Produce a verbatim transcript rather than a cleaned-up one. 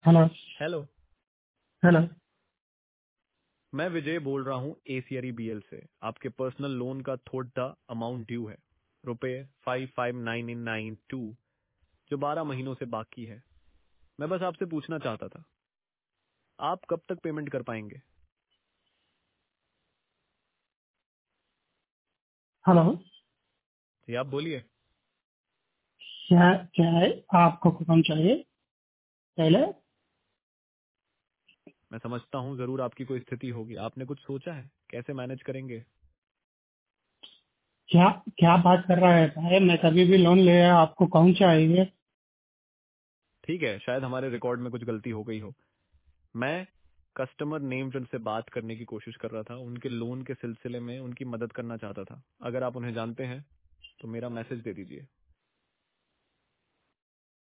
Hello. Hello. Hello. मैं विजय बोल रहा हूँ एसीआरी बीएल से। आपके पर्सनल लोन का थोड़ा अमाउंट ड्यू है, रुपए five five nine nine two, जो बारह महीनों से बाकी है। मैं बस आपसे पूछना चाहता था, आप कब तक पेमेंट कर पाएंगे? हेलो। जी आप बोलिए। क्या क्या है, आपको कौन चाहिए पहले? मैं समझता हूँ जरूर आपकी कोई स्थिति होगी, आपने कुछ सोचा है कैसे मैनेज करेंगे? क्या क्या बात कर रहा है भाई? मैं कभी भी लोन ले आया, आपको कौन चाहिए? ठीक है, शायद हमारे रिकॉर्ड में कुछ गलती हो गई हो। मैं कस्टमर नेम से बात करने की कोशिश कर रहा था, उनके लोन के सिलसिले में उनकी मदद करना चाहता था। अगर आप उन्हें जानते हैं तो मेरा मैसेज दे दीजिए।